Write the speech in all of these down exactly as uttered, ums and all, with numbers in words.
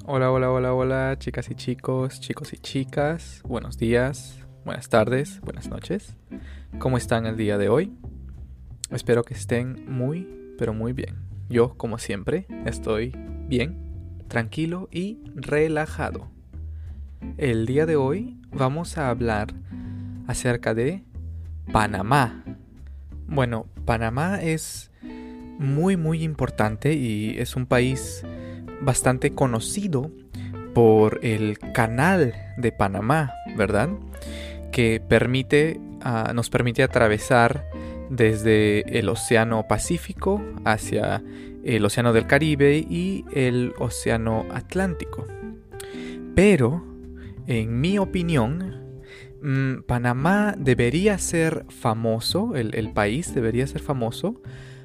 Hola, hola, hola, hola, chicas y chicos, chicos y chicas. Buenos días, buenas tardes, buenas noches. ¿Cómo están el día de hoy? Espero que estén muy, pero muy bien. Yo, como siempre, estoy bien, tranquilo y relajado. El día de hoy vamos a hablar acerca de Panamá. Bueno, Panamá es muy, muy importante y es un país bastante conocido por el canal de Panamá, ¿verdad? Que permite, uh, nos permite atravesar desde el Océano Pacífico hacia el Océano del Caribe y el Océano Atlántico. Pero, en mi opinión, mmm, Panamá debería ser famoso, el, el país debería ser famoso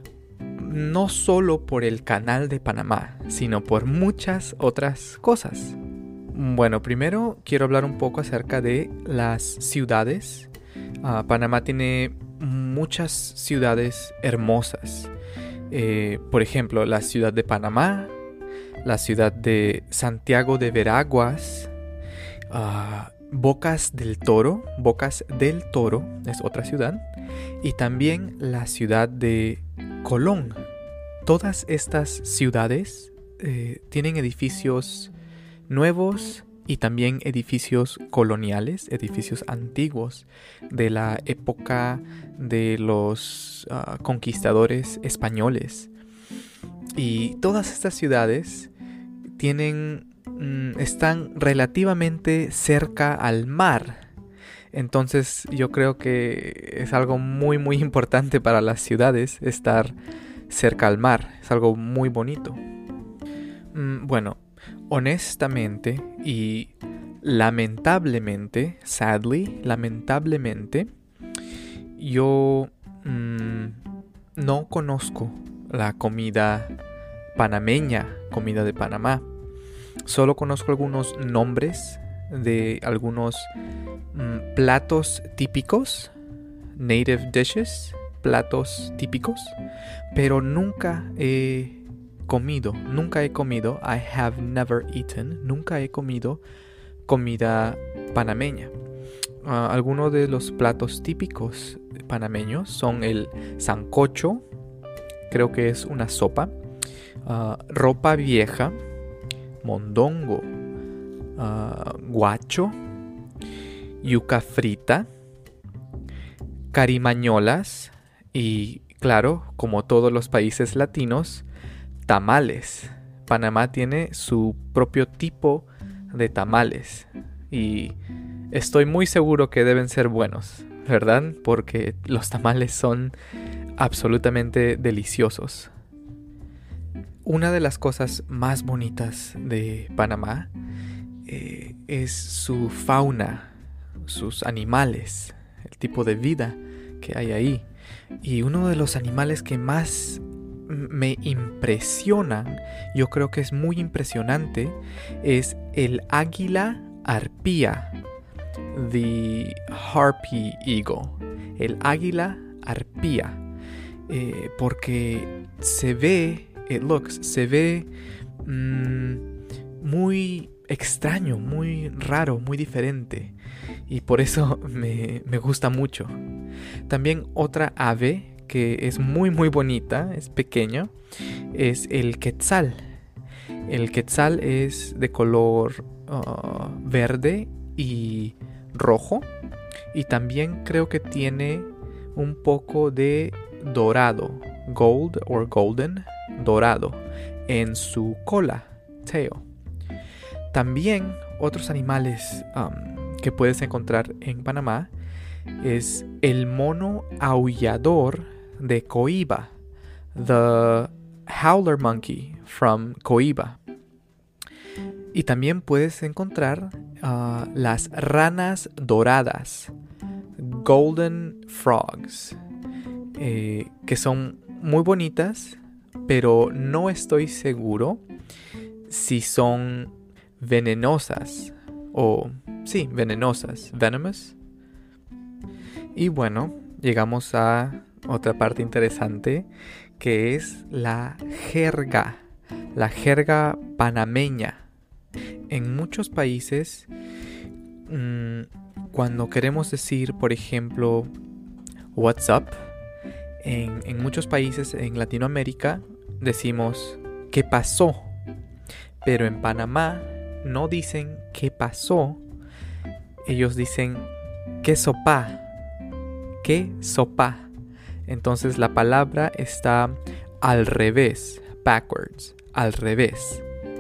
no solo por el canal de Panamá, sino por muchas otras cosas. Bueno, primero quiero hablar un poco acerca de las ciudades. Uh, Panamá tiene muchas ciudades hermosas. Eh, por ejemplo, la ciudad de Panamá, la ciudad de Santiago de Veraguas, uh, Bocas del Toro, Bocas del Toro es otra ciudad, y también la ciudad de Colón. Todas estas ciudades eh, tienen edificios nuevos y también edificios coloniales, edificios antiguos de la época de los uh, conquistadores españoles. Y todas estas ciudades tienen, mm, están relativamente cerca al mar. Entonces yo creo que es algo muy muy importante para las ciudades estar cerca al mar. Es algo muy bonito. Mm, bueno, honestamente y lamentablemente, sadly, lamentablemente, yo mmm, no conozco la comida panameña, comida de Panamá. Solo conozco algunos nombres de algunos mmm, platos típicos, native dishes, platos típicos, pero nunca he comido, nunca he comido, I have never eaten, nunca he comido comida panameña. Uh, algunos de los platos típicos panameños son el sancocho, creo que es una sopa, uh, ropa vieja, mondongo, uh, guacho, yuca frita, carimañolas y, claro, como todos los países latinos, tamales. Panamá tiene su propio tipo de tamales y estoy muy seguro que deben ser buenos, ¿verdad? Porque los tamales son absolutamente deliciosos. Una de las cosas más bonitas de Panamá eh, es su fauna, sus animales, el tipo de vida que hay ahí. Y uno de los animales que más me impresionan, yo creo que es muy impresionante, es el águila arpía, the harpy eagle, el águila arpía, eh, porque se ve, it looks, se ve mmm, muy extraño, muy raro, muy diferente, y por eso me, me gusta mucho. También otra ave que es muy muy bonita, es pequeña, es el quetzal. El quetzal es de color uh, verde y rojo, y también creo que tiene un poco de dorado, gold or golden, dorado, en su cola, tail. También otros animales um, que puedes encontrar en Panamá es el mono aullador de Coiba, the howler monkey from Coiba. Y también puedes encontrar uh, las ranas doradas, golden frogs, eh, que son muy bonitas, pero no estoy seguro si son venenosas o, sí, venenosas, venomous. Y bueno, llegamos a otra parte interesante, que es la jerga, la jerga panameña. en muchos países, mmm, cuando queremos decir, por ejemplo, what's up, en, en muchos países en Latinoamérica decimos ¿qué pasó? Pero en Panamá no dicen ¿qué pasó? Ellos dicen ¿qué sopa? ¿Qué sopa? Entonces la palabra está al revés, backwards, al revés.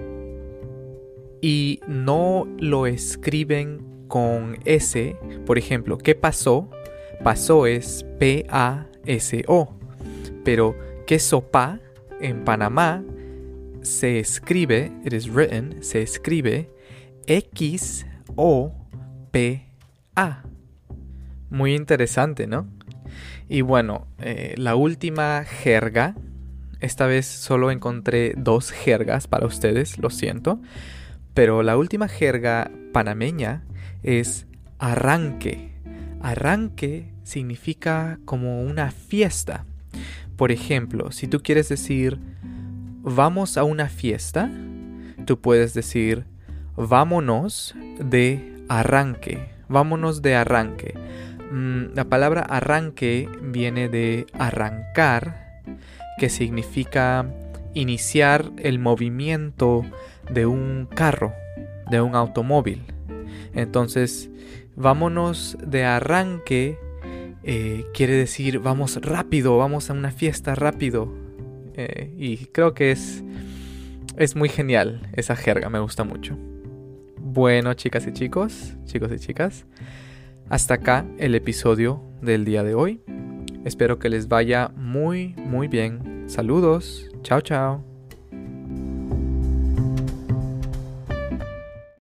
Y no lo escriben con S. Por ejemplo, ¿qué pasó? Pasó es P A S O. Pero ¿qué sopa? En Panamá se escribe, it is written, se escribe X O P A. Muy interesante, ¿no? Y bueno, eh, la última jerga, esta vez solo encontré dos jergas para ustedes, lo siento, pero la última jerga panameña es arranque. Arranque significa como una fiesta. Por ejemplo, si tú quieres decir vamos a una fiesta, tú puedes decir vámonos de arranque. Vámonos de arranque. Mm, la palabra arranque viene de arrancar, que significa iniciar el movimiento de un carro, de un automóvil. Entonces, vámonos de arranque eh, quiere decir vamos rápido, vamos a una fiesta rápido. Eh, y creo que es, es muy genial esa jerga, me gusta mucho. Bueno, chicas y chicos, chicos y chicas, hasta acá el episodio del día de hoy. Espero que les vaya muy, muy bien. Saludos. Chao, chao.